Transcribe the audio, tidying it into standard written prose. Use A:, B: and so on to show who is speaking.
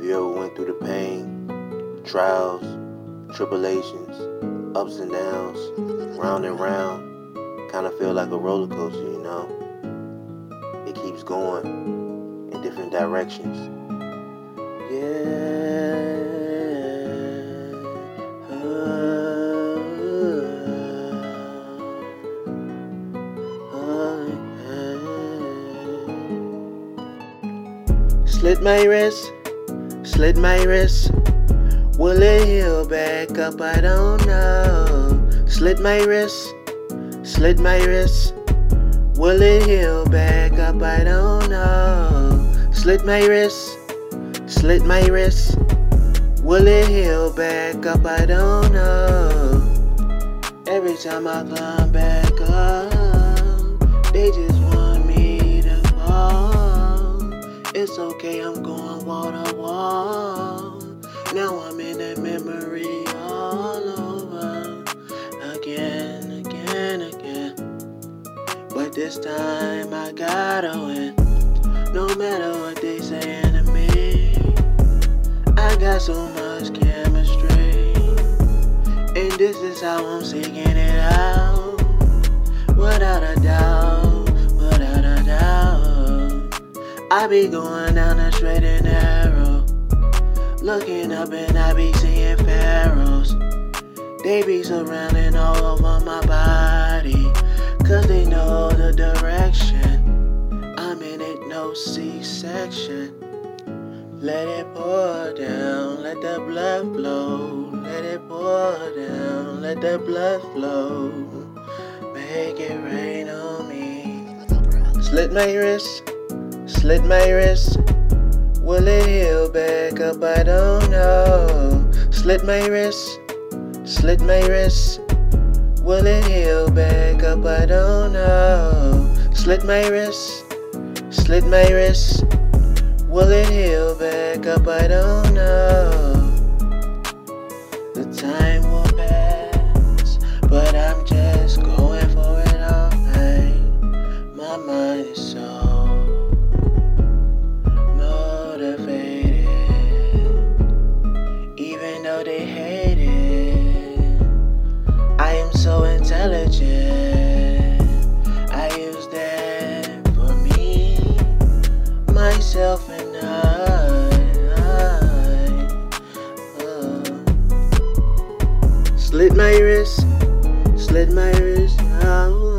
A: Have you ever went through the pain, trials, tribulations, ups and downs, round and round? Kind of feel like a roller coaster, you know? It keeps going in different directions. Slit my wrist, slit my wrist. Will it heal back up? I don't know. Slit my wrist, slit my wrist. Will it heal back up? I don't know. Slit my wrist, slit my wrist. Will it heal back up? I don't know. Every time I climb back up, they just want me to fall. It's okay, I'm going wall to wall. Now I'm in that memory all over again. But this time I gotta win. No matter what they saying to me, I got so much chemistry, and this is how I'm seeking it out. Without a doubt, without a doubt, I be going down the straight and narrow, looking up and I be seeing pharaohs. They be surrounding all over my body, cause they know the direction. I'm in it, no C-section. Let it pour down, let the blood flow. Let it pour down, let the blood flow. Make it rain on me. Slit my wrist, slit my wrist. Will it heal back up? I don't know. Slit my wrist, slit my wrist. Will it heal back up? I don't know. Slit my wrist, slit my wrist. Will it heal back up? I don't know. The time will pass, but I'm just going for it all night. My mind is so motivated, even though they hate it. I am so intelligent. I use that for me, myself, and Slit my wrist, oh.